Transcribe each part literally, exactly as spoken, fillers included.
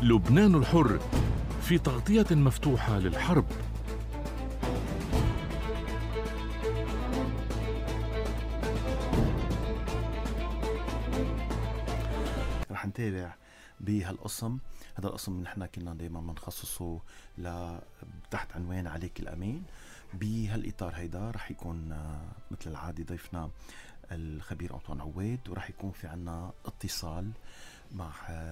لبنان الحر في تغطية مفتوحة للحرب. رح نتابع بهالقسم. هذا القسم نحن كنا دايما بنخصصه ل تحت عنوان عليك الأمين. بهالإطار هيدا رح يكون مثل العادة ضيفنا الخبير أنطوان عواد، ورح يكون في عنا اتصال مع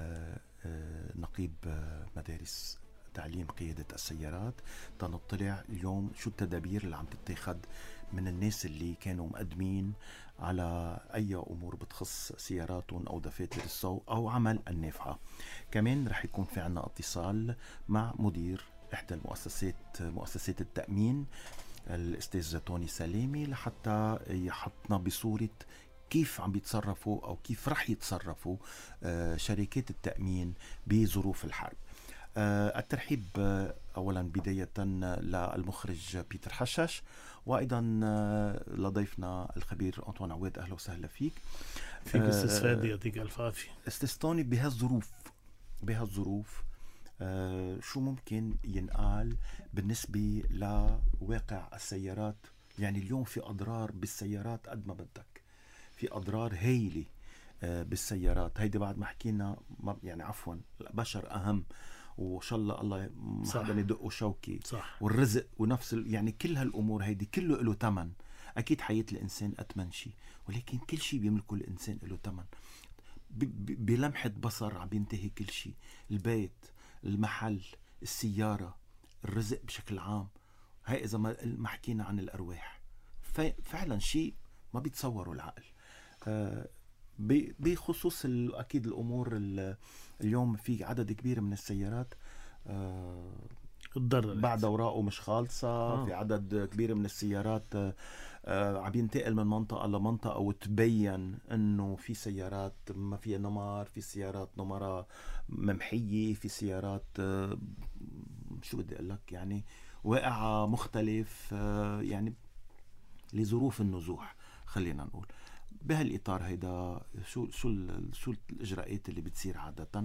نقيب مدارس تعليم قيادة السيارات تنطلع اليوم شو التدابير اللي عم تتخذ من الناس اللي كانوا مقدمين على أي أمور بتخص سياراتهم أو دفاتر السوق أو عمل النافعة. كمان رح يكون في عنا اتصال مع مدير إحدى المؤسسات مؤسسات التأمين الأستاذ توني سلامي لحتى يحطنا بصورة كيف عم بيتصرفوا أو كيف رح يتصرفوا شركات التأمين بظروف الحرب. الترحيب أولا بداية للمخرج بيتر حشش، وأيضا لضيفنا الخبير أنطوان عواد. أهلا وسهلا فيك. فيك أستاذ فادي، يعطيك ألف عافية. أستاذ توني، بهالظروف بهالظروف شو ممكن ينقال بالنسبة لواقع السيارات؟ يعني اليوم في أضرار بالسيارات قد ما بدك، في أضرار هايلة بالسيارات. هيدي بعد ما حكينا يعني عفوا البشر أهم، وإن شاء الله الله ما حدا يدقوا شوكي، صح. والرزق ونفس يعني كل هالأمور هيدي كله له تمن. أكيد حياة الإنسان أتمن شيء، ولكن كل شيء بيملكه الإنسان له تمن. بلمحة بصر عم بينتهي كل شيء، البيت، المحل، السيارة، الرزق بشكل عام. هاي إذا ما حكينا عن الأرواح، فعلا شيء ما بيتصوروا العقل. آه بخصوص أكيد الأمور اليوم في عدد كبير من السيارات آه بعد أوراقه مش خالصة. آه. في عدد كبير من السيارات آه عم ينتقل من منطقة لمنطقة، وتبين أنه في سيارات ما فيها نمر، في سيارات نمرة ممحية، في سيارات آه شو بدي أقول لك يعني واقعة مختلف آه يعني لظروف النزوح. خلينا نقول بهالإطار هيدا شو شو شو الإجراءات اللي بتصير عادة؟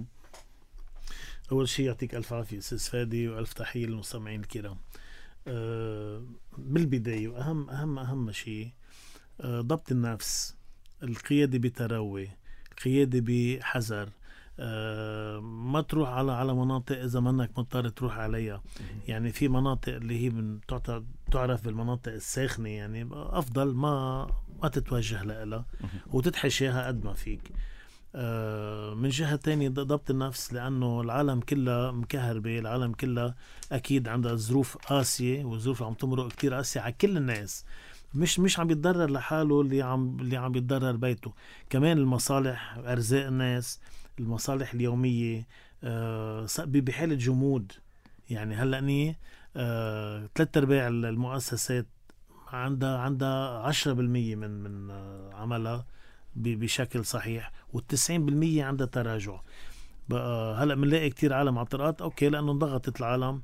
أول شيء يعطيك ألف عافية أستاذ فادي، وألف تحية للمستمعين الكرام. أه بالبداية وأهم أهم أهم شيء أه ضبط النفس، القيادة بتروي، القيادة بحذر. أه ما تروح على على مناطق إذا منك مضطر تروح عليها. يعني في مناطق اللي هي تعرف بالمناطق الساخنة، يعني أفضل ما ما تتوجه لها وتتحشيها قد ما فيك. أه من جهة تانية ضبط النفس، لأنه العالم كلها مكهربة، العالم كلها أكيد عندها ظروف قاسية، وظروف عم تمرق كتير قاسية على كل الناس. مش مش عم بيتضرر لحاله اللي عم اللي عم بيتضرر بيته، كمان المصالح، أرزاق الناس، المصالح اليومية أه بحالة جمود. يعني هلأ ني أه ثلاث أرباع المؤسسات عندها عندها عشرة بالمية من من عملها بشكل صحيح، والتسعين بالمية عندها تراجع. بقى هلأ منلاقي كتير عالم على الطرقات، أوكي، لأنه انضغطت العالم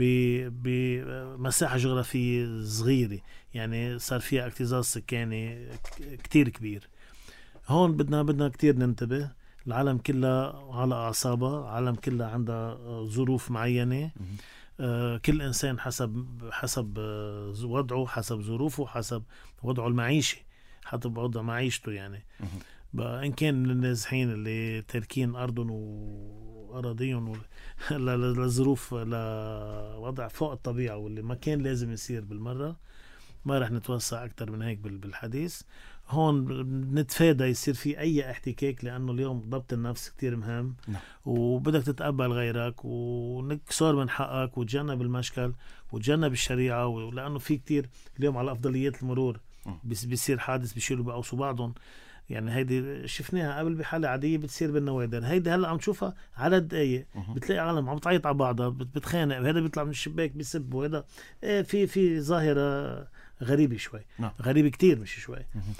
بمساحة جغرافية صغيرة، يعني صار فيها اكتظاظ سكاني كتير كبير. هون بدنا بدنا كتير ننتبه. العالم كلها على أعصابها، العالم كلها عندها ظروف معينة. آه كل إنسان حسب حسب وضعه، حسب ظروفه، حسب وضعه المعيشي، حسب وضع معيشته. يعني بقى إن كان النازحين اللي تاركين أرضهم وأراضيهم لظروف لوضع فوق الطبيعة واللي ما كان لازم يصير بالمرة، ما رح نتوسع أكتر من هيك بالحديث. هون نتفادى يصير في أي احتكاك، لأنه اليوم ضبط النفس كتير مهم. لا. وبدك تتقبل غيرك ونكسر من حقك وتجنب المشكل وتجنب الشريعة، لأنه في كتير اليوم على أفضليات المرور بيصير حادث بيشيلوا بقوصوا بعضهم. يعني هيدي شفناها قبل بحالة عادية بتصير بالنوادر، هيدي هلأ عم تشوفها على دقايق. بتلاقي عالم عم تعيط على بعضها، بتخانق، وهذا بيطلع من الشباك بيسب، وهذا إيه في في ظاهرة غريبة شوي. نعم. غريبة كتير مش شوي.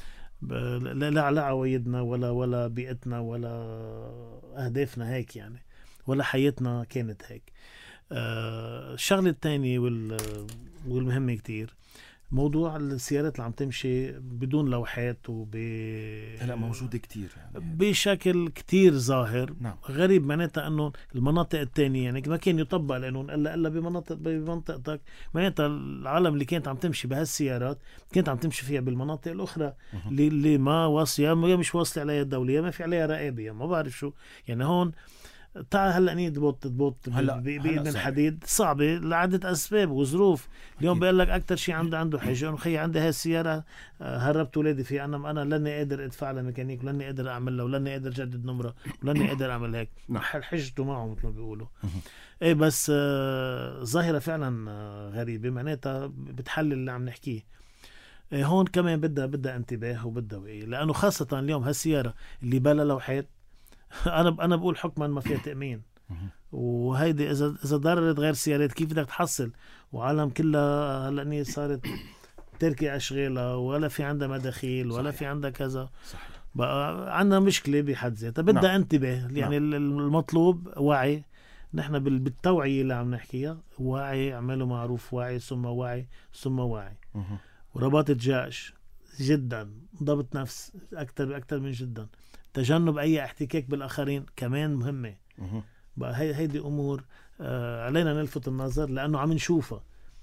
لا لا على عوايدنا ولا ولا بيئتنا ولا أهدافنا هيك يعني، ولا حياتنا كانت هيك. آه الشغلة الثانية والمهمة كتير موضوع السيارات اللي عم تمشي بدون لوحات وب هلا موجودة كتير يعني بشكل كتير ظاهر. نعم. غريب معناتها انه المناطق التانية يعني ما كان يطبق القانون الا الا بمناطق بمنطقتك. معناتها العالم اللي كانت عم تمشي بهالسيارات كانت عم تمشي فيها بالمناطق الاخرى اللي, اللي ما واصله، يا مش واصله عليها الدولة، ما في عليها رقابة، ما بعرف شو يعني. هون تعال هلا ني تبط تبط بإيد من حديد صعبة لعدة أسباب وظروف. اليوم بيقول لك أكتر شيء عنده عنده حاجة إنه خي عندي هاي السيارة هربت ولادي فيها، أنا أنا لاني قادر أدفع لها ميكانيك ولاني قادر أعملها ولاني قادر جدد نمرة ولاني قادر أعمل هيك. حجته معه مثل ما بيقولوا. إيه بس آه ظاهرة فعلا آه غريبة، معناتها بتحلل اللي عم نحكيه. إيه هون كمان بدها بدها انتباه وبدها وعي، لأنه خاصة اليوم هالسيارة اللي بلا لوحات انا انا بقول حكما ما فيها تامين، وهيدي اذا اذا ضررت غير سيارات كيف بدك تحصل؟ وعالم كلها هلا صارت تركي اشغالها ولا في عندها مداخيل ولا صحيح. في عندها كذا. صحيح. بقى عندنا مشكله بحد ذاتها بدها نعم. انتباه يعني. نعم. المطلوب وعي. نحن بالتوعيه اللي عم نحكيها، وعي، اعملوا معروف، وعي ثم وعي ثم وعي. ورباطه جأش جدا، ضبط نفس اكثر اكثر من جدا، تجنب أي احتكاك بالآخرين كمان مهمة. بقى هي هيدي أمور آه علينا نلفت النظر لأنه عم نشوفها.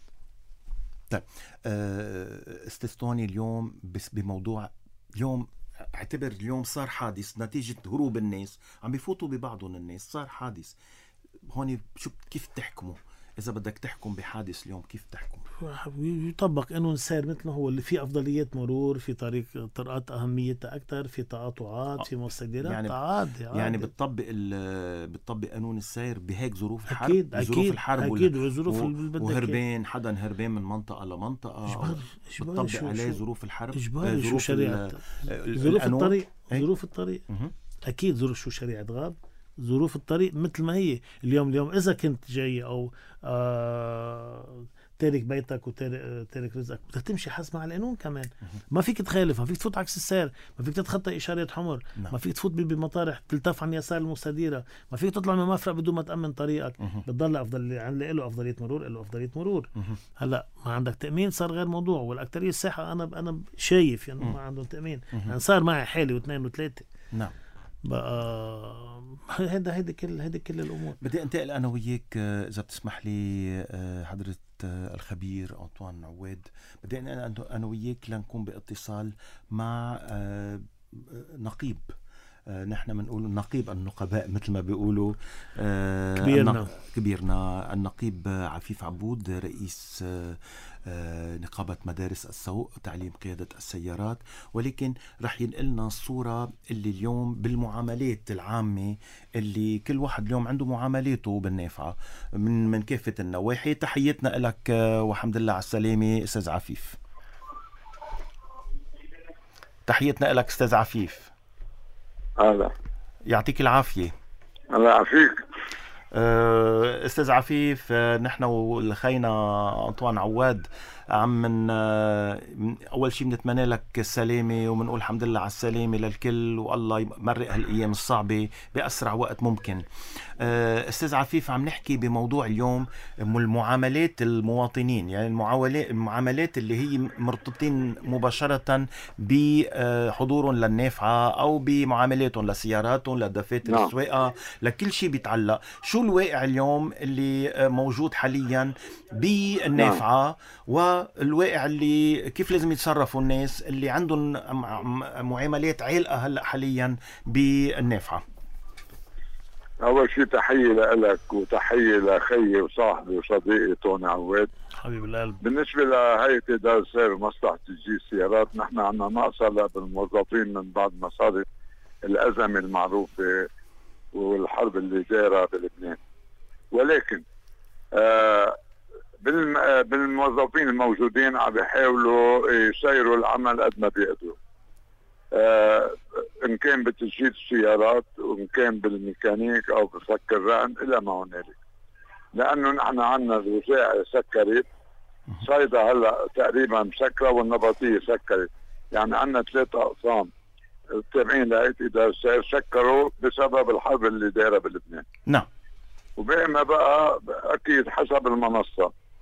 طيب استاذ اليوم بس بموضوع اليوم، اعتبر اليوم صار حادث نتيجة هروب الناس، عم بيفوتوا ببعضهم الناس، صار حادث هون. شو كيف تحكموا؟ إذا بدك تحكم بحادث اليوم كيف تحكم؟ يطبق قانون السير مثل هو اللي فيه أفضليات مرور، في طريق طرقات أهميتها أكثر، في تقاطعات، في مستقبلات. يعني عادي عادي. يعني بتطبق بتطبق قانون السير بهيك ظروف الحرب. أكيد ظروف أكيد الحرب أكيد وظروف وهربين حدا هربين من منطقة لمنطقة. إجباري بتطبق شو عليه شو ظروف الحرب. إجباري شو شريعة ظروف الطريق. ظروف الطريق أكيد. ظروف شو شريعة غاب. ظروف الطريق مثل ما هي اليوم. اليوم إذا كنت جاي أو آه تارك بيتك وتارك رزقك بدك تمشي حسب مع القانون كمان. ما فيك تخالف، ما فيك تفوت عكس السير، ما فيك تتخطى إشارات حمر، ما فيك تفوت بمطارح تلتف عن يسار المستديرة، ما فيك تطلع من مفرق بدون ما تأمن طريقك. بتضل أفضل له أفضلية مرور، له أفضلية مرور. هلا ما عندك تأمين صار غير موضوع، والأكترية الساحة أنا أنا شايف يعني ما عندهم تأمين. يعني صار معي حالي واثنين وثلاثة. نعم. بقى هيدا هيدا كل هيدا كل الامور. بدي انتقل انا وياك اذا بتسمح لي حضره الخبير أنطوان عواد. بدي انا وياك لنكون باتصال مع نقيب، نحن بنقول نقيب النقباء مثل ما بيقولوا كبيرنا كبيرنا النقيب عفيف عبود، رئيس نقابة مدارس السوق تعليم قيادة السيارات. ولكن رح ينقلنا الصورة اللي اليوم بالمعاملات العامة اللي كل واحد اليوم عنده معاملاته بالنافعة من من كافة النواحي. تحياتنا لك وحمد لله على السلامة أستاذ عفيف. تحياتنا لك أستاذ عفيف. هلا يعطيك العافية. الله يعافيك. أستاذ عفيف، نحن والخينا أنطوان عواد عم من أول شيء بنتمنى لك السلامة وبنقول الحمد لله على السلامة للكل، والله يمرق هالأيام الصعبة بأسرع وقت ممكن. أستاذ عفيف، عم نحكي بموضوع اليوم المعاملات المواطنين، يعني المعاملات اللي هي مرتبطين مباشرة بحضورهم للنافعة أو بمعاملاتهم لسياراتهم لدفاتر نعم. السواقة لكل شيء بيتعلق. شو الواقع اليوم اللي موجود حاليا بالنافعة؟ نعم. والواقع اللي كيف لازم يتصرفوا الناس اللي عندهم معاملات عالقة هلأ حاليا بالنافعة؟ أول شيء تحية لك وتحية لخيي وصاحبي وصديقي توني عواد حبيب القلب. بالنسبة لهيئة إدارة السير ومصلحة تجهيز السيارات، نحن عنا نقص هلا بالموظفين من بعد ما صارت الأزمة المعروفة والحرب اللي دايرة بلبنان. ولكن آه بالموظفين الموجودين عم بيحاولوا يسيروا العمل قد ما بيقدروا، آه ان كان بتجهيز السيارات وان كان بالميكانيك او بفك الرهن الى ما هنالك. لانه نحن عندنا الوزاعي سكرت، صيدا هلا تقريبا مسكره والنبطيه سكرت، يعني عندنا ثلاثة اقسام التابعين لهيئة إدارة السير سكروا بسبب الحرب اللي دايره بلبنان. نعم. وباقي ما بقى اكيد حسب المنصه.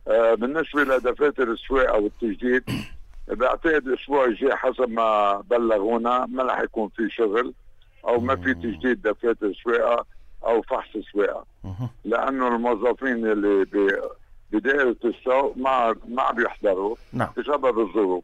آه بالنسبه لدفاتر السواقه والتجديد بعتقد الاسبوع الجاي حسب ما بلغونا ما رح يكون في شغل او ما في تجديد دفاتر سواقه او فحص سواقه، لانه الموظفين اللي بدائره السوق ما ما عم يحضروا نعم. بسبب الظروف.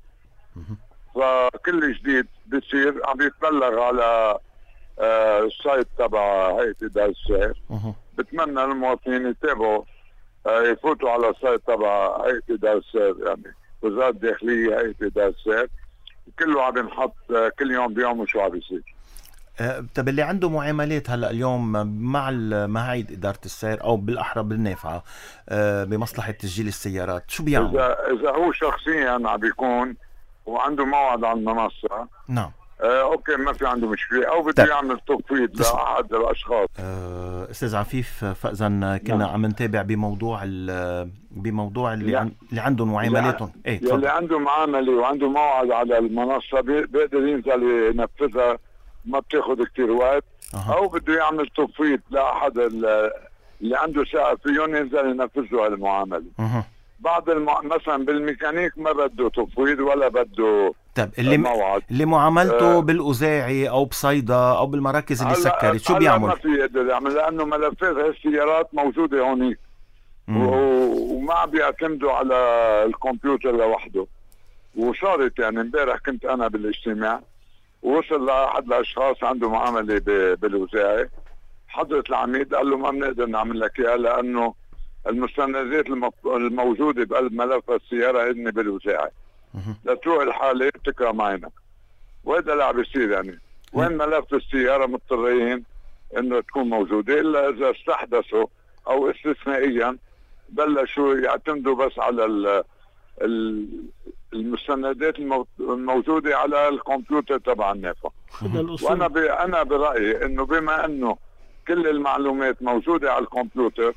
فكل جديد بصير عم يتبلغ على آه السايت تبع هيئه اداره السير. بتمنى المواطنين يتابعوا آه يفوتوا على السايت تبع هيئه اداره السير، يعني وزاره الداخليه هيئه اداره السير، كله عم ينحط آه كل يوم بيوم شو عم بيصير. أه طب اللي عنده معاملات هلا اليوم مع مع هيئه اداره السير او بالاحرى بالنافعه أه بمصلحه تسجيل السيارات شو بيعمل؟ اذا اذا هو شخصيا عم بيكون وعنده موعد على المنصه نعم آه، اوكي ما في عنده مشكله، او بده يعمل تفويض لاحد الاشخاص. آه، استاذ عفيف، فاذا كنا نعم. عم نتابع بموضوع بموضوع اللي عن اللي عندهم معاملاتهم، ايه اللي عنده معامله وعنده موعد على المنصه بيقدر ينزل ينفذها، ما بتاخذ كثير وقت. أه. او بده يعمل تفويض لاحد اللي عنده شقه فيهم ينزل ينفذ له هالمعامله. أه. بعض المع... مثلا بالميكانيك ما بده تفويض ولا بده. طيب اللي موعد. اللي معاملته آه بالاوزاعي او بصيدا او بالمراكز اللي سكرت شو بيعمل؟ ما في يقدر يعمل، لانه ملفات هالسيارات موجوده هونيك و... وما عم بيعتمدوا على الكمبيوتر لوحده. وصارت يعني امبارح كنت انا بالاجتماع ووصل لاحد الاشخاص عنده معامله ب... بالاوزاعي، حضرة العميد قال له ما بنقدر نعمل لك اياها لانه المستندات الموجوده بقلب ملف السياره هن بالاوزاعي. لتروح الحاله بتكرم عينك، وهذا اللي عم بيصير. يعني وين ملف السياره مضطرين انه تكون موجوده، الا اذا استحدثوا او استثنائيا بلشوا يعتمدوا بس على ال ال المستندات الموجوده على الكمبيوتر تبع النافع. وانا ب... انا برايي انه بما انه كل المعلومات موجوده على الكمبيوتر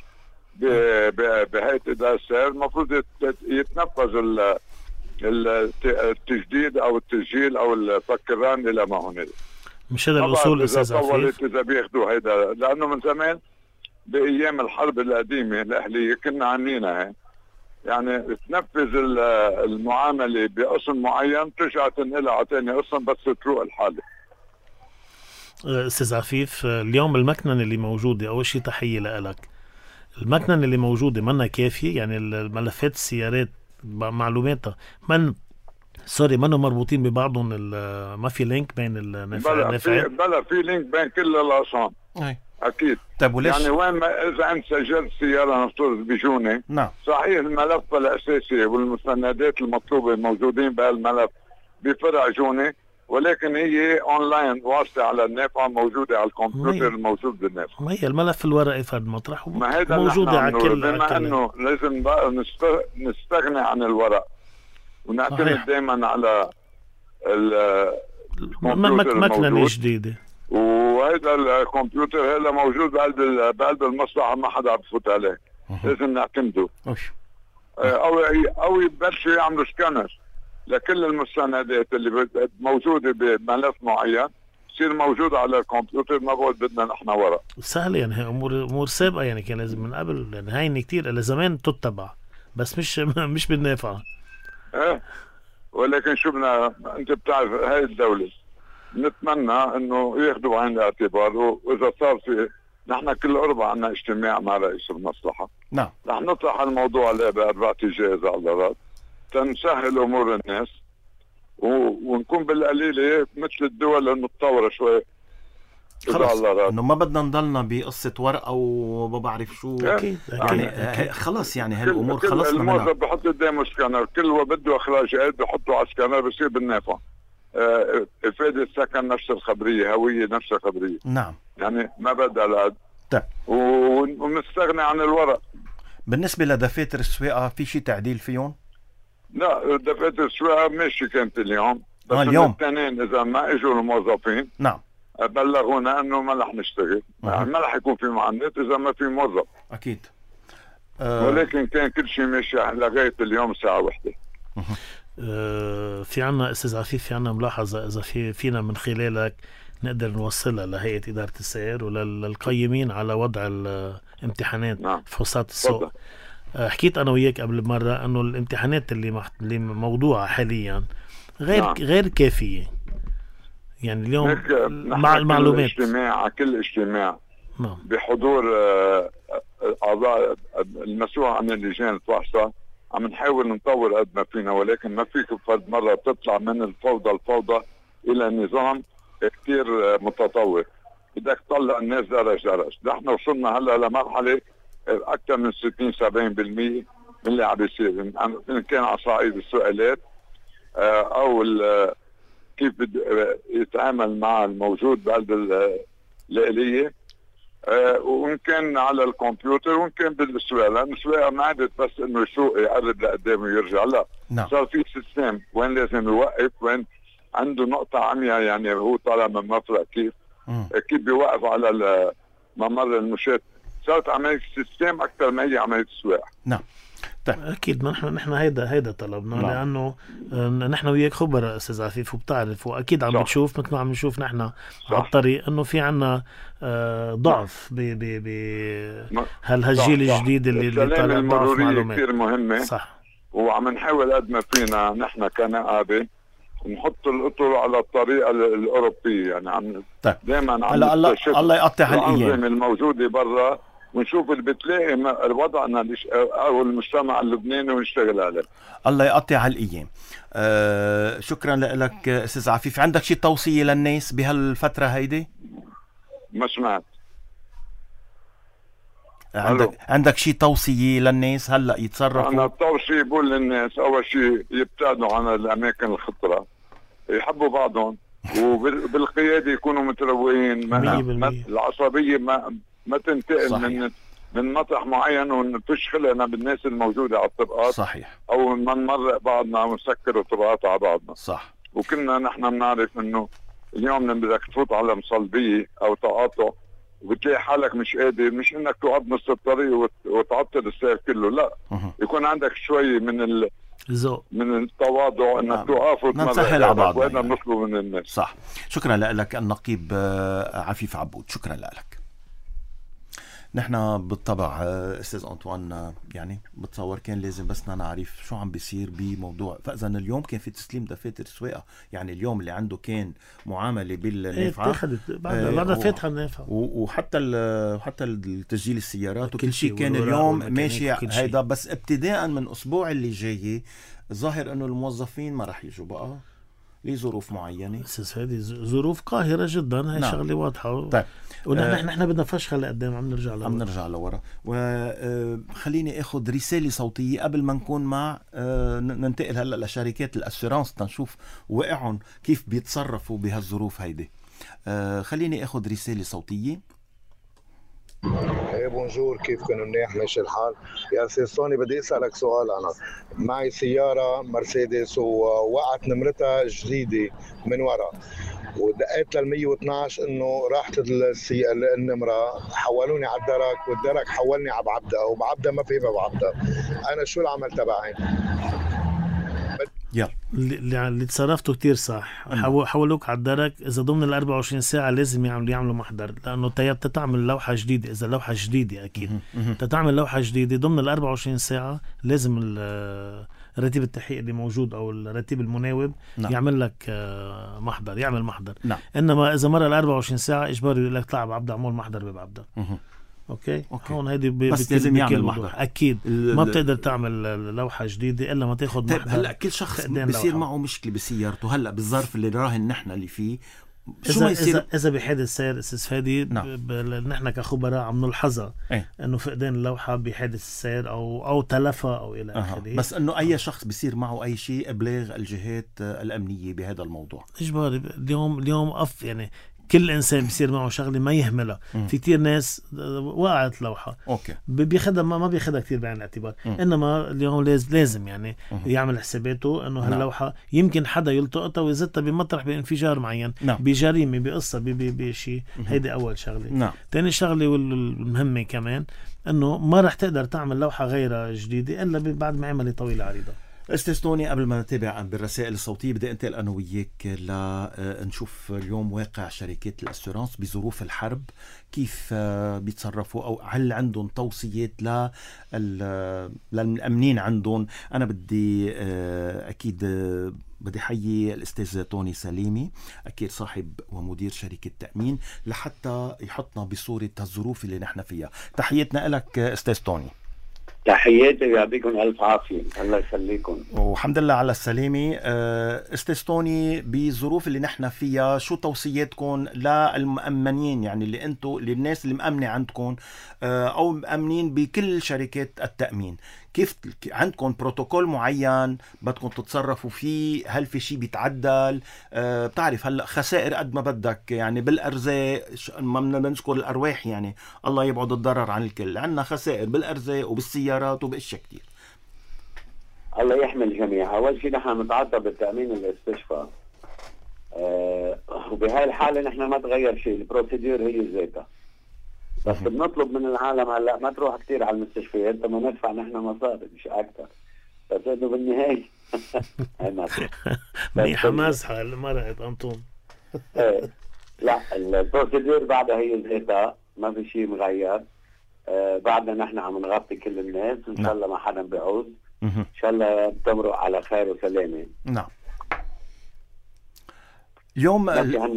بهيئه اداره السير، المفروض يتنفذ التجديد او التسجيل او الفكران الى ما هنالك. مش هذا الاصول استاذ عفيف؟ اذا بياخذوا هيدا، لانه من زمان بايام الحرب القديمه الاهليه كنا عاملينها، يعني تنفذ المعامله بقسم معين ترجع تنقلها على ثاني قسم بس تروق الحاله. استاذ عفيف، اليوم المكننه اللي موجوده، اول شيء تحيه لك. المكننه اللي موجوده منا كافيه، يعني الملفات السيارات معلوماتها من سوري منهم مربوطين ببعضهم، ما في لينك بين النافعات؟ بلا, بلا في لينك بين كل الاقسام اكيد. طيب وليش يعني وين ما اذا انت سجلت سياره نفترض بجونه، نعم صحيح الملف الاساسي والمستندات المطلوبه موجودين بهالملف بفرع جونه، ولكن هي اونلاين واصله على النافعه موجوده على الكمبيوتر الموجود بالنافعه. ما هي الملف الورقي فرد مطرح موجوده على كل. بما انه لازم بقى نستغني عن الورق ونعتمد دائما على الكمبيوتر مكنه جديده، وهذا الكمبيوتر هلا موجود بقلب بقلب المصلحه ما حدا عم بفوت عليه. لازم نعتمده او او يبلشوا يعملوا سكانر لكل المستندات اللي موجوده بملف معين تصير موجوده على الكمبيوتر. ما بقول بدنا نحن ورق سهل، يعني هي امور امور سابقه، يعني كان لازم من قبل، يعني هاي كثير الى زمان تتبع بس مش مش بالنافعه. ايه ولكن شو بدنا، انت بتعرف هاي الدوله نتمنى انه ياخذوا بعين الاعتبار، واذا صار في نحن كل اربع عنا اجتماع مع رئيس المصلحه. نعم رح نطرح الموضوع اللي باربع جائزه على الرد تنسهل امور الناس و... ونكون بالقليله مثل الدول المتطوره شوي. خلص انه ما بدنا نضلنا بقصه ورقه وما بعرف شو. اكيد يعني أكيد. خلص يعني هالامور خلصنا منها. الموظف بحط قدامه سكانر، كل هو بده اخراجات بحطه على السكانر بصير بالنافع. آه افاده السكن نفس الخبريه، هويه نفس الخبريه. نعم يعني ما بدها لقد. طيب ونستغني عن الورق. بالنسبه لدفاتر السواقه في شيء تعديل فيهم؟ لا دفاتر السواقه ماشي كانت اليوم، بس آه اليوم التنين اذا ما اجوا الموظفين نعم بلغونا انه ما رح نشتغل، يعني ما رح يكون في معاملات اذا ما في موظف اكيد. أه ولكن كان كل شيء ماشي لغايه اليوم ساعه واحده. أه في عنا استاذ عفيف، في عنا ملاحظه اذا في فينا من خلالك نقدر نوصلها لهيئه اداره السير وللقيمين على وضع الامتحانات نعم. فحوصات السوق. حكيت انا وياك قبل مره انه الامتحانات اللي مح... اللي موضوعه حاليا غير نعم. غير كافيه. يعني اليوم هيك مع المعلومات كل اجتماع على كل اجتماع نعم. بحضور آه، اعضاء المسؤول عن اللجان الفحصة عم نحاول نطور قد ما فينا، ولكن ما فيك بفرد مرة تطلع من الفوضى الفوضى الى نظام كتير متطور. بدك تطلع الناس درج درج. نحن وصلنا هلا لمرحلة اكثر من ستين سبعين بالمية من اللي عم بيصير، ان كان على صعيد السؤالات او كيف يتعامل مع الموجود بقلب الآلية، وان كان على الكمبيوتر وان كان بالسؤال، لان السؤال ما عادت بس انه يسوق يقرب لقدام ويرجع، لا نعم. صار في سيستم وين لازم يوقف، وين عنده نقطة عمياء، يعني هو طالع من مفرق كيف مم. كيف بيوقف على ممر المشاة. صارت عملية سيستم أكثر ما هي عملية السواق. نعم. طيب. اكيد نحن نحن هيدا هيدا طلبنا، نعم. لانه نحن وياك خبراء استاذ عفيف وبتعرف، واكيد عم صح. بتشوف مثل ما عم نشوف نحن صح. على الطريق انه في عنا ضعف ب ب ب هالجيل الجديد اللي اللي طالع ضعف معلومات كثير مهمة. صح. وعم نحاول قد ما فينا نحن كنقابة نحط الأطر على الطريقة الأوروبية، يعني عم طيب. دائما عم الله الله الله يقطع هالايام الأنظمة الموجودة برا، ونشوف اللي بتلاقي وضعنا او المجتمع اللبناني ونشتغل عليه. الله يقطع هالايام. أه شكرا لك استاذ عفيف. عندك شي توصية للناس بهالفترة هيدي؟ ما سمعت. عندك ألو. عندك شي توصية للناس هلا يتصرفوا؟ انا التوصية بقول للناس اول شيء يبتعدوا عن الاماكن الخطرة، يحبوا بعضهم، وبالقيادة يكونوا متروقين. العصبية ما ما تنتقل صحيح. من من مطرح معين ونتشخلنا بالناس الموجودة على الطبقات. صحيح. او ما نمرق بعضنا ونسكر الطبقات على بعضنا. صح. وكنا نحن بنعرف انه اليوم لما بدك تفوت على مصلبية او تقاطع وبتلاقي حالك مش قادر، مش انك تقعد نص الطريق وتعطل السير كله، لا أه. يكون عندك شوي من ال زو. من التواضع انك نعم. توقف نسهل على بعض، وهذا نطلب من الناس. صح. شكرا لك النقيب عفيف عبود، شكرا لك. نحن بالطبع استاذ انطوان يعني بتصور كان لازم بس نعرف شو عم بيصير بموضوع، فاذا اليوم كان في تسليم دفاتر سواقه، يعني اليوم اللي عنده كان معامله بالنافعه اتخذت بعد بعد فاتحه النافعه، وحتى حتى التسجيل السيارات وكل شيء كان اليوم ماشي هيدا. بس ابتداء من الاسبوع اللي جاي ظاهر انه الموظفين ما راح يجوا بقى لظروف معينه. اساس هذه ظروف قاهره جدا، هي نعم. شغله واضحه. طيب ونحن نحن بدنا فشخه لقدام، عم نرجع لورا عم نرجع لورا. وخليني اخذ رساله صوتيه قبل ما نكون مع ننتقل هلا لشركات الاسيرانس تنشوف وقعهم كيف بيتصرفوا بهالظروف هيدي. خليني اخذ رساله صوتيه. ايه بونجور، كيفكم؟ منيح ماشي الحال؟ يا استاذ سوني بدي اسالك سؤال. انا معي سياره مرسيدس ووقعت نمرتها جديده من ورا، ودقيت لل مية واثناشر انه راحت النمره، حولوني على الدرك، والدرك حولني على بعبده، وبعبده ما في بعبده. انا شو العمل تبعي؟ يلا اللي اللي تصرفتوا كتير صح. حولوك على الدرك، اذا ضمن ال أربعة وعشرين ساعه لازم يعملوا يعملوا محضر، لانه طيب تتعمل لوحه جديده. اذا لوحه جديده اكيد تتعمل لوحه جديده ضمن ال أربعة وعشرين ساعه، لازم رتيب التحقيق اللي موجود او الرتيب المناوب نعم. يعمل لك محضر، يعمل محضر نعم. انما اذا مر ال أربعة وعشرين ساعه اجباري يقول لك طلع بعبده، اعمل محضر ببعبده. أوكي. أوكي هون هيدي بس لازم يعمل محضر أكيد. ما بتقدر تعمل لوحة جديدة إلا ما تاخد طيب محضر. هلأ كل شخص بصير معه مشكلة بسيارته هلأ بالظرف اللي راهن نحن اللي فيه. شو إذا, يصير؟ إذا إذا بحادث سير أستاذ فادي نعم. ب... نحن كخبراء عم نلحظها ايه؟ إنه فقدان اللوحة بحادث السير أو أو تلفها أو إلى آخره. أه. بس إنه أي شخص بصير معه أي شيء إبلاغ الجهات الأمنية بهذا الموضوع إجباري. اليوم اليوم أف يعني كل إنسان بيصير معه شغلة ما يهملها. م. في كتير ناس وقعت لوحة أوكي. بياخدها ما ما بياخدها كتير بعين الاعتبار، إنما اليوم لازم لازم يعني م. يعمل حساباته إنه هاللوحة يمكن حدا يلتقطها ويزتها بمطرح بانفجار معين نعم. بجريمة بقصة بشيء. هيدي أول شغلة. نعم. تاني شغلة والمهمة كمان إنه ما رح تقدر تعمل لوحة غيرها جديدة إلا بعد ما عملي طويلة عريضة. استاذ توني، قبل ما نتابع بالرسائل الصوتيه بدي انتقل انا وياك لنشوف اليوم واقع شركات الاسيورانس بظروف الحرب، كيف بيتصرفوا او هل عندهم توصيات للمأمنين عندهم. انا بدي اكيد بدي حيي الاستاذ توني سليمي، اكيد صاحب ومدير شركه تامين، لحتى يحطنا بصوره الظروف اللي نحن فيها. تحياتنا لك استاذ توني. تحياتي، يعطيكم ألف عافية، الله يخليكم. والحمد لله على السلامة. استاذ توني، بالظروف اللي نحن فيها شو توصياتكم للمؤمنين، يعني اللي انتو اللي الناس اللي مأمنة عندكم او مأمنين بكل شركات التأمين؟ كيف عندكم بروتوكول معين بدكم تتصرفوا فيه؟ هل في شيء بيتعدل؟ أه بتعرف هلا خسائر قد ما بدك، يعني بالارزاق ما بنذكر الارواح، يعني الله يبعد الضرر عن الكل، عندنا خسائر بالارزاق وبالسيارات وباشياء كثير. الله يحمي الجميع. اول شيء نحن متعاطى بالتامين الاستشفاء، أه وبهاي الحاله نحن ما تغير شيء، البروسيدور هي ذاتها، بس بنطلب من العالم هلا ما تروح كثير على المستشفيات، ما ندفع نحن مصاري مش اكثر، بس انه بالنهايه هاي ما منيحه مازحه اللي مرقت انطون. ايه لا، البروسيدور بعدها هي ذاتها، ما في شيء مغير. آه بعدنا نحن عم نغطي كل الناس، ان شاء الله ما حدا بيعوز، ان شاء الله بتمرق على خير وسلامه. نعم. اليوم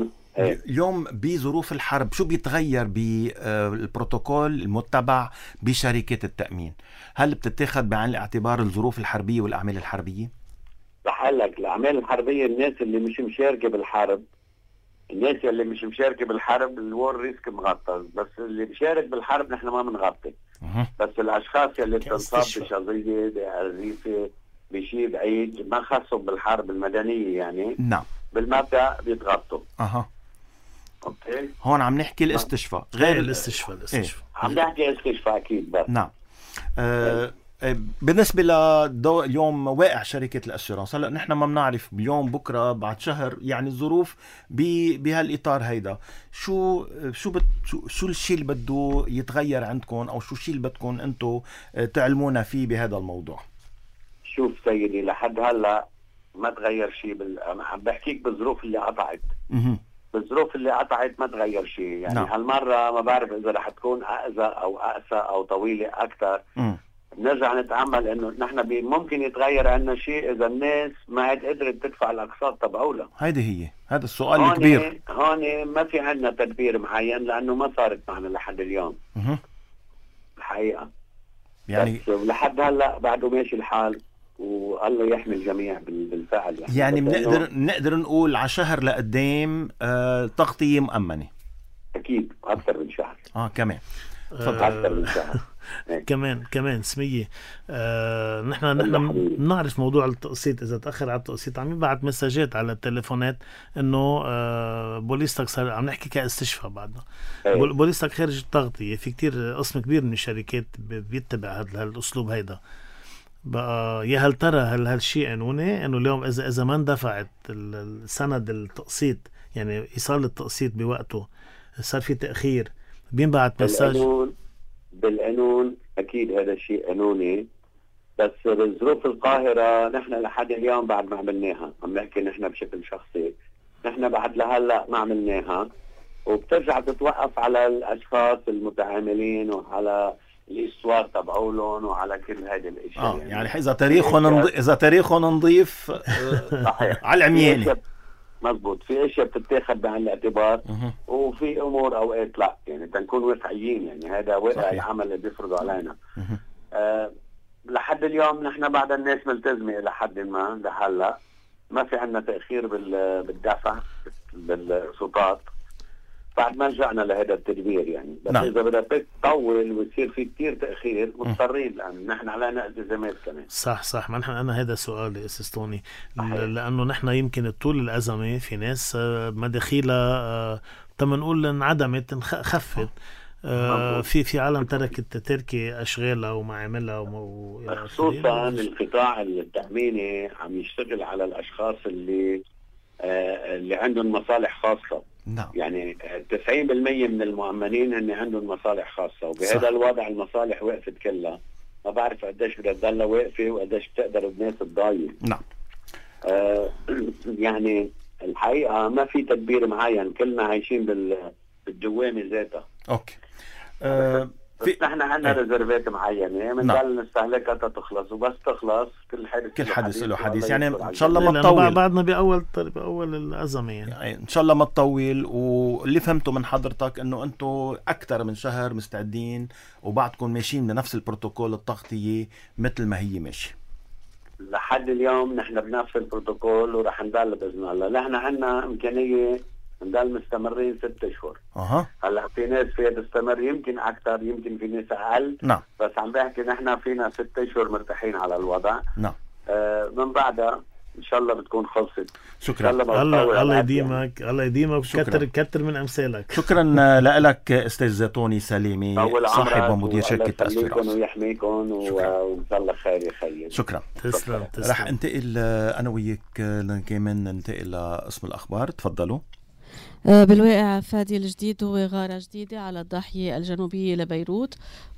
اليوم بظروف الحرب شو بيتغير بالبروتوكول المتبع بشركات التأمين؟ هل بتتاخذ بعين الاعتبار الظروف الحربية والأعمال الحربية؟ رح اقول لك، الأعمال الحربية الناس اللي مش مشاركة بالحرب، الناس اللي مش مشاركة بالحرب الوار ريسك مغطى، بس اللي بيشارك بالحرب نحن ما بنغطي. بس الأشخاص اللي بتنصاب بشظية بأرزيفة بشيء بعيد ما خاصهم بالحرب المدنية يعني، نعم، بالمبدأ بيتغطوا. اها اوكي، هون عم نحكي الاستشفاء غير الاستشفاء الاستشفاء إيه؟ عم نحكي استشفاء اكيد. بس نعم. أه بالنسبه لدو اليوم واقع شركه الاسيورانس، هلا نحن ما بنعرف اليوم بكره بعد شهر، يعني الظروف بهالاطار هيدا شو شو بت شو, شو الشيء اللي بده يتغير عندكم، او شو الشيء اللي بدكم انتم تعلمونا فيه بهذا الموضوع؟ شوف سيدي، لحد هلا ما تغير شيء بال... عم بحكيك بالظروف اللي قطعت. اها بالظروف اللي قطعت ما تغير شيء يعني. نعم. هالمره ما بعرف اذا رح تكون اقزى او اقسى او طويله اكثر. بنرجع نتامل انه نحن بي ممكن يتغير عنا شيء اذا الناس ما عاد قدرت تدفع الاقساط تبعولها. هيدي هي، هذا السؤال الكبير. هون ما في عنا تدبير معين لانه ما صارت معنا لحد اليوم. اها الحقيقه يعني لحد هلا بعده ماشي الحال، والله يحمي الجميع بالفعل يعني, يعني بنقدر نقدر نقول على شهر لقدام آه تغطية مؤمنة. أكيد أكثر من شهر. آه كمان تفضل. أكثر من شهر. كمان كمان سمية. آه نحن نحن بنعرف موضوع التقسيط، إذا تأخر على التقسيط عم يبعت مساجات على التليفونات إنه آه بوليستك صار، عم نحكي كاستشفاء بعدنا. بوليستك خارج التغطية، في كتير قسم كبير من الشركات بيتبع هذا الأسلوب هيدا. بقى يا هل ترى هل هالشيء قانوني انه اليوم اذا اذا ما اندفعت السند التقسيط، يعني ايصال التقسيط بوقته، صار في تاخير، بينبعت مساج؟ بالقانون بالقانون اكيد هذا الشيء قانوني، بس بالظروف القاهره نحن لحد اليوم بعد ما عملناها، عم نحكي نحن بشكل شخصي، نحن بعد لهلا ما عملناها، وبترجع تتوقف على الاشخاص المتعاملين وعلى الاستوار تبعولهم وعلى كل هذه الاشياء. آه يعني, يعني اذا تاريخهم نض... اذا تاريخهم نظيف صحيح على العمياني. مزبوط، في اشياء بتتاخذ بعين الاعتبار وفي امور اوقات لا، يعني تنكون واقعيين، يعني هذا واقع العمل اللي بيفرضوا علينا. آه لحد اليوم نحن بعد الناس ملتزمه الى حد ما لهلا، ما في عندنا تاخير بال... بالدفع بالسلطات بعد ما رجعنا لهذا التدبير يعني. بس نعم. إذا بدأت تطول ويصير في كتير تأخير مضطرين، لأن نحن علينا التزامات كمان. صح صح. ما نحن أنا هذا سؤالي أستاذ توني، لأنه نحن يمكن طول الأزمة في ناس مداخيلها تم نقول انعدمت خفت، آه في في عالم تركت تركي أشغالها ومعاملها وم... خصوصا القطاع التأميني عم يشتغل على الأشخاص اللي آه اللي عندهم مصالح خاصة. نعم. يعني تسعين بالمية من المؤمنين هن عندهم مصالح خاصة، وبهذا الوضع المصالح وقفت كلها، ما بعرف قديش بدها تضلها واقفه وقديش بتقدر الناس تضايق. نعم. آه يعني الحقيقه ما في تدبير معين، كلنا عايشين بال بالدوامه ذاتها. اوكي. آه بس نحن عندنا ريزرفات معينه بنضل نستهلكها تخلص، وبس تخلص كل حدث كل حدث له حديث. يعني ان شاء الله الله ما تطول، بعدنا باول باول الازمه يعني. يعني ان شاء الله ما تطول. واللي فهمته من حضرتك انه انتم اكثر من شهر مستعدين وبعدكم ماشيين بنفس البروتوكول التغطيه مثل ما هي ماشيه لحد اليوم. نحن بنفس البروتوكول ورح نضل باذن الله. نحن عندنا امكانيه نضل مستمرين ست اشهر. اها هلا في ناس فيها تستمر يمكن اكثر، يمكن في ناس اقل. نعم. بس عم بحكي نحن فينا ست اشهر مرتاحين على الوضع. نعم. آه من بعدها ان شاء الله بتكون خلصت. شكرا. الله الله يديمك، الله يديمك وكتر كتر من امثالك. شكرا لك استاذ توني سليمي، صاحب ومدير شركه اسفيراس. ويحميكم وان شاء الله خير يا خيي. شكرا. تسلم تسلم. رح انتقل انا وياك كمان ننتقل لقسم الاخبار. تفضلوا. بالواقع فادي الجديد هو غارة جديدة على الضاحية الجنوبية لبيروت،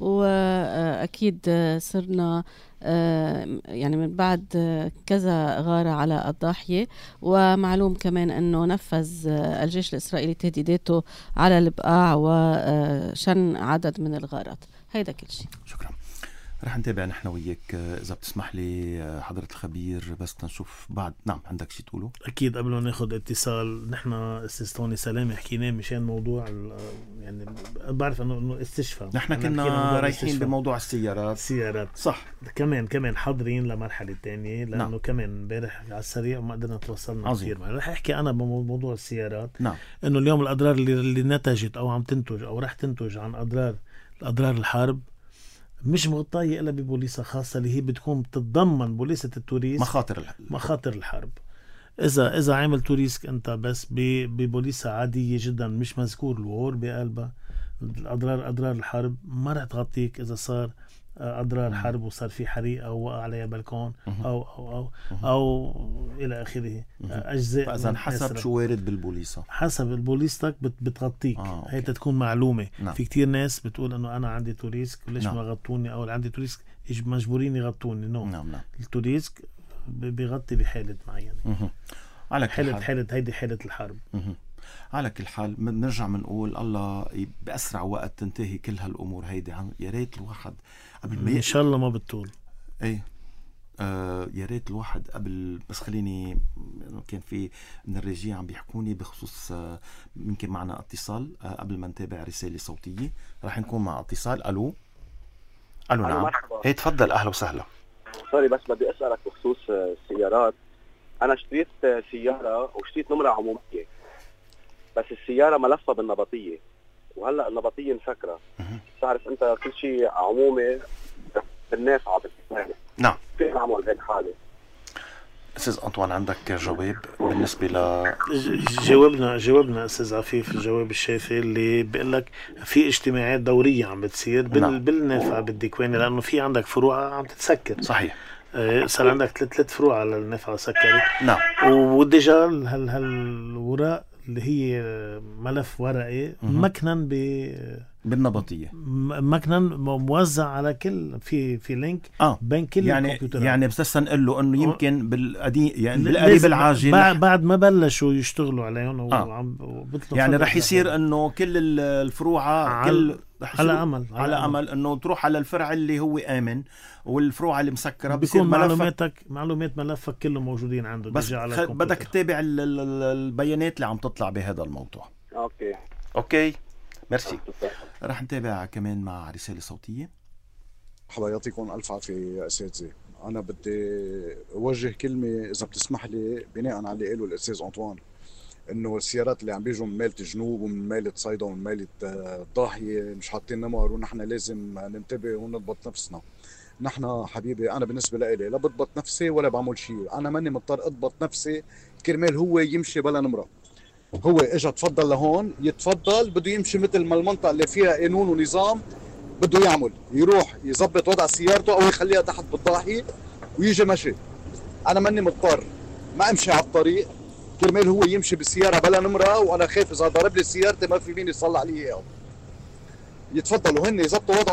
وأكيد صرنا يعني من بعد كذا غارة على الضاحية. ومعلوم كمان أنه نفذ الجيش الإسرائيلي تهديداته على البقاع وشن عدد من الغارات. هيدا كل شيء. شكرا. رح نتابع نحن وياك إذا بتسمح لي حضرة الخبير، بس نشوف بعد. نعم عندك شيء تقوله؟ أكيد. قبل ما ناخد اتصال، نحن أستاذ توني سلامي حكيناه مشان موضوع يعني بعرف أنه استشفاء. نحن كنا رايحين بموضوع السيارات. السيارات صح. كمان كمان حاضرين لمرحلة تانية، لأنه نعم. كمان امبارح على السريع وما قدرنا توصلنا عظيم. كثير. رح أحكي أنا بموضوع السيارات. نعم. إنه اليوم الأضرار اللي, اللي نتجت أو عم تنتج أو رح تنتج عن أضرار الأضرار الحرب مش مغطية إلا ببوليسة خاصة اللي هي بتكون بتتضمن بوليسة التوريست مخاطر الحرب. مخاطر الحرب. إذا إذا عامل توريست أنت بس ببوليسة عادية جدا مش مذكور الوور بقلبها، الأضرار أضرار الحرب ما رح تغطيك إذا صار أضرار حرب وصار في حريق أو وقع عليها بالكون أو أو أو أو إلى آخره أجزاء. فإذا حسب شو وارد بالبوليسة، حسب البوليستك بتغطيك. آه، هي تكون معلومة. نعم. في كتير ناس بتقول إنه أنا عندي توريسك ليش نعم. ما غطوني، أو عندي توريسك إيش مجبورين يغطوني. نو نعم نعم. التوريسك بيغطي بحالة معينة. على حالة حالة هيدي حالة الحرب. مه. على كل حال بنرجع بنقول الله بأسرع وقت تنتهي كل هالأمور هيدي. يا ريت الواحد قبل ما إن شاء الله ما بتطول. ايه آه يا ريت الواحد قبل. بس خليني، كان في من الرجال عم بيحكوني بخصوص آه يمكن معنا اتصال آه قبل ما نتابع رسالة صوتية. راح نكون مع اتصال. الو الو. نعم. ايه تفضل. اهلا وسهلا. سوري بس بدي اسالك بخصوص السيارات. انا اشتريت سياره واشتريت نمره عموميه، بس السياره ملفها بالنبطيه، وهلا النبطيه مسكره. بتعرف انت كل شيء عمومي بالنافعه بالنسبه. نعم. كيف اعمل بهيك حاله؟ استاذ انطوان عندك جواب بالنسبه ل جاوبنا جاوبنا استاذ عفيف الجواب الشافي اللي بيقول لك في اجتماعات دوريه عم بتصير بال... نعم. بالنافعه بالديكواني، لانه في عندك فروع عم تتسكر. صحيح. صار عندك ثلاث ثلاث فروع على النافعه سكرت. نعم. وديجا هال هالوراق اللي هي ملف ورقي مكنن ب بالنبطيه، مكنن موزع على كل في في لينك آه. بين كل يعني الكمبيوترات. يعني بس نقول له انه يمكن بالقديم يعني بالقريب العاجل بعد ما بلشوا يشتغلوا عليهم وعم آه. يعني رح يصير انه كل الفروع كل على امل على امل انه تروح على الفرع اللي هو امن، والفروع اللي مسكره بيكون معلوماتك معلومات ملفك كله موجودين عنده. بس على بدك تتابع البيانات اللي عم تطلع بهذا الموضوع. اوكي اوكي ميرسي. رح نتابع كمان مع رسالة صوتية. مرحبا، يعطيكم ألف عافية أساتذة. أنا بدي أوجه كلمة إذا بتسمح لي بناء على اللي قاله الأستاذ أنطوان، إنه السيارات اللي عم بيجوا من مالة الجنوب ومن مالة صيدا ومن مالة الضاحية مش حاطين نمر، ونحن لازم ننتبه ونضبط نفسنا. نحن حبيبي أنا بالنسبة لي لا بضبط نفسي ولا بعمل شيء، أنا ماني مضطر أضبط نفسي كرمال هو يمشي بلا نمرة. هو اجى تفضل لهون يتفضل، بده يمشي مثل ما المنطقه اللي فيها قانون ونظام بده يعمل، يروح يظبط وضع سيارته او يخليها تحت بالضاحيه ويجي مشي. انا ماني مضطر ما امشي على الطريق كرمال هو يمشي بالسياره بلا نمره، وانا خايف اذا ضرب لي سيارتي ما في مين يصلح لي اياها. يتفضلوا هن يظبطوا وضعهم،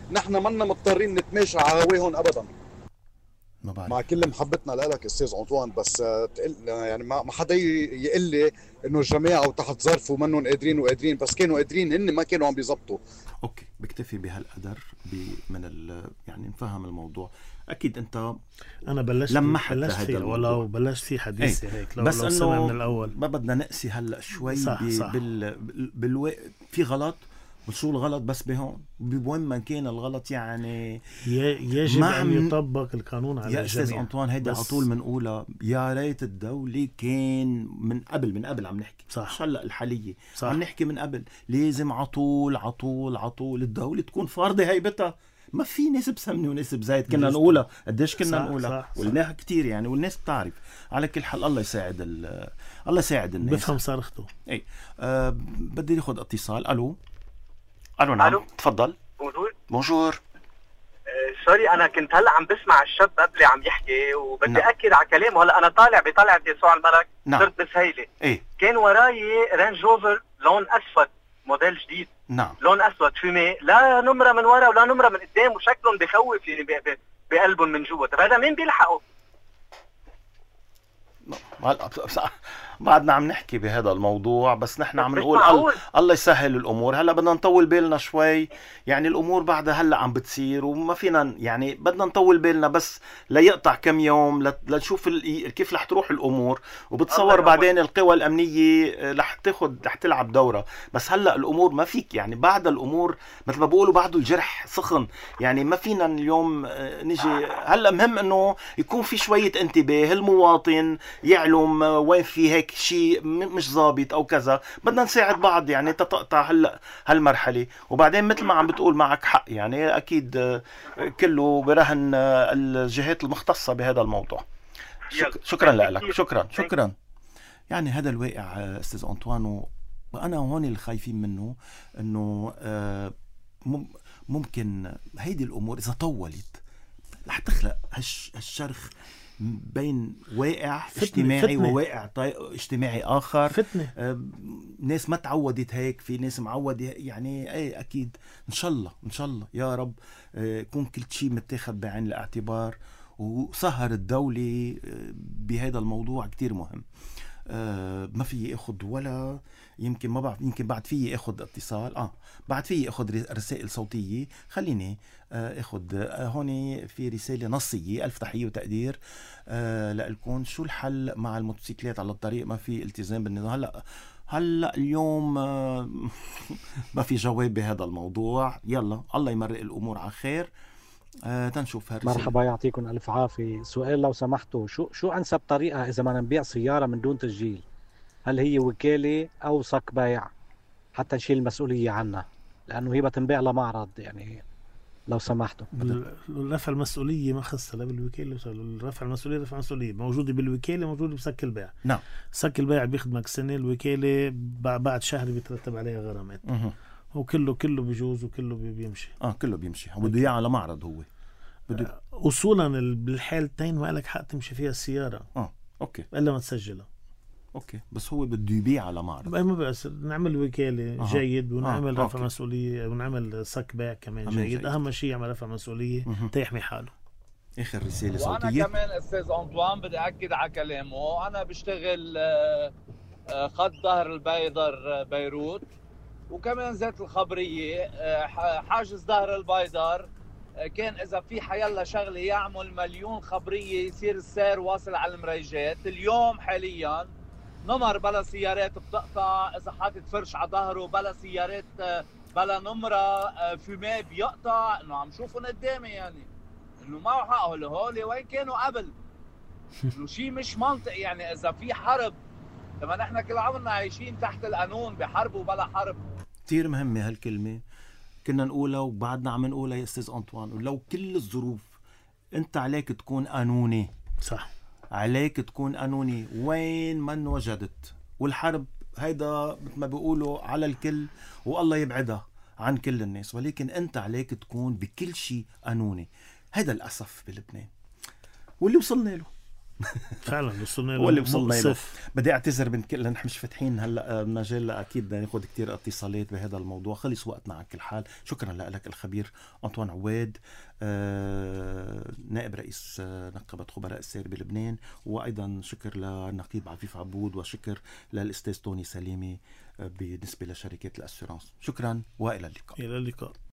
نحن منا مضطرين نتماشى على هواهم ابدا. ما بعرف. مع كل محبتنا لك استاذ انطوان، بس تقل يعني ما حدا يقول لي انه الجماعه وتحت ظرف ومنهم قادرين وقادرين، بس كانوا قادرين هن ما كانوا عم بيزبطوا. اوكي بكتفي بهالقدر من ال يعني نفهم الموضوع. اكيد انت انا بلشت لمحت بلشت فيه ولو بلشت فيه حديثي ايه. هيك لو بس لو انه من الاول ما بدنا نقسي هلا شوي صح بي صح. بال بالو... في غلط، شو الغلط بس بهون بوين ما كان الغلط يعني يجب ان يطبق القانون على يا الجميع. استاذ انطوان هيدا على طول بنقولها، يا ريت الدولة كان من قبل من قبل عم نحكي صح. مش هلا الحالية صح. عم نحكي من قبل، لازم على طول على طول على طول الدولة تكون فارضة هيبتها. ما في نسب سمنه ونسب زايد كنا نقولها قديش كنا نقولها والناس كتير يعني والناس بتعرف. على كل حال الله يساعد الله يساعد الناس بفهم صارخته. اي أه بدي ناخذ اتصال. الو الو نعم ألو. تفضل. بونجور بونجور. أه سوري انا كنت هلا عم بسمع الشاب قبلي عم يحكي وبدي نعم. اكد على كلامه. هلا انا طالع بطلعة يسوع الملك نعم. صرت بسهيلة ايه كان وراي رينج روفر لون اسود موديل جديد نعم لون اسود فيمي، لا نمرة من ورا ولا نمرة من قدام وشكلهم بخوف يعني بقلبهم من جوا. طيب هذا مين بيلحقوا؟ بعدنا عم نحكي بهذا الموضوع بس نحن عم نقول الله, الله يسهل الامور. هلا بدنا نطول بالنا شوي يعني الامور بعدها هلا عم بتصير وما فينا يعني بدنا نطول بالنا بس ليقطع كم يوم لنشوف كيف رح تروح الامور وبتصور بعدين القوى الامنيه رح تاخذ رح تلعب دورها. بس هلا الامور ما فيك يعني بعد الامور مثل ما بيقولوا بعده الجرح سخن يعني ما فينا اليوم نجي. هلا مهم انه يكون في شويه انتباه المواطن يعلم وين في هيك شيء مش ضابط او كذا. بدنا نساعد بعض يعني تقطع هلا هالمرحله وبعدين مثل ما عم بتقول معك حق يعني اكيد كله برهن الجهات المختصه بهذا الموضوع. شك... شكرا لك شكرا شكرا. يعني هذا الواقع استاذ انطوان وانا هون اللي خايفين منه انه ممكن هيدي الامور اذا طولت رح تخلق هالشرخ بين واقع فتنة اجتماعي فتنة. وواقع طي... اجتماعي آخر فتنة. آه... ناس ما تعودت هيك، في ناس معودة يعني ايه أكيد إن شاء الله إن شاء الله يا رب آه... يكون كل شيء متاخد بعين الاعتبار وسهر الدولة آه... بهذا الموضوع كتير مهم. آه... ما في أخذ ولا يمكن ما بعرف يمكن بعد فيي اخذ اتصال اه بعد فيي اخذ رسائل صوتيه. خليني آه اخذ آه هون في رساله نصيه. الف تحيه وتقدير آه لكم. شو الحل مع الموتوسيكلات على الطريق ما في التزام بالنظام؟ هلا هلا اليوم آه ما في جواب بهذا الموضوع. يلا الله يمرق الامور على خير. آه تنشوف هالرسالة. مرحبا يعطيكم الف عافيه. سؤال لو سمحتوا شو شو انسب طريقه اذا بدنا نبيع سياره من دون تسجيل؟ هل هي وكالة أو صك بيع حتى نشيل المسؤولية عنها لأنه هي بتنباع لمعرض يعني لو سمحتوا. رفع المسؤولية ما خصها لا بالوكالة رفع المسؤولية رفع المسؤولية موجودة بالوكالة موجودة بسك البيع. نعم سك البيع بيخدمك سنة الوكالة بعد شهر بيترتب عليها غرامات وكله كله بيجوز وكله بيمشي. اه كله بيمشي بده اياه على معرض هو بده آه وصولا بالحالتين ما لك حق تمشي فيها السيارة اه اوكي الا ما تسجلها. اوكي بس هو بده يبيع على معرض. ما بس نعمل وكاله آه. جيد ونعمل آه. رفع مسؤوليه ونعمل صك بيع كمان جيد. جيد اهم شيء يعمل رفع مسؤوليه تيحمي حاله. اخر رساله صوتيه. وانا كمان استاذ انطوان بدي اكد على كلامه. انا بشتغل خط ظهر البيضر بيروت وكمان ذات الخبريه حاجز ظهر البيضر. كان اذا في حيلا شغله يعمل مليون خبريه يصير السير واصل على المريجات. اليوم حاليا نمر بلا سيارات بتقطع، اذا حاطط فرش على ظهره بلا سيارات بلا نمره فيمي بيقطع. انه عم شوفهم قدامي يعني انه ما حقه هول وين كانوا قبل. انه شيء مش منطق يعني اذا في حرب. لما نحن كل عمرنا عايشين تحت القانون بحرب وبلا حرب. كثير مهمه هالكلمه كنا نقولها وبعدنا عم نقولها يا استاذ انطوان. ولو كل الظروف انت عليك تكون قانوني. صح عليك تكون قانوني وين من وجدت. والحرب هيدا مثل ما بيقولوا على الكل والله يبعدها عن كل الناس. ولكن انت عليك تكون بكل شيء قانوني. هذا الأسف بلبنان واللي وصلنا له. فعلا وصلنا هو اللي وصلنا له. مؤسف. بدي اعتذر من كل، نحن مش فاتحين هلا مجال، اكيد بدنا ناخذ كثير اتصالات بهذا الموضوع، خلص وقتنا على كل حال. شكرا لك الخبير أنطوان عواد، آه نائب رئيس آه نقابة خبراء السير بلبنان، وايضا شكر للنقيب عفيف عبود، وشكر للاستاذ توني سليمي آه بالنسبة لشركات الاسيرانس. شكرا والى اللقاء. الى اللقاء.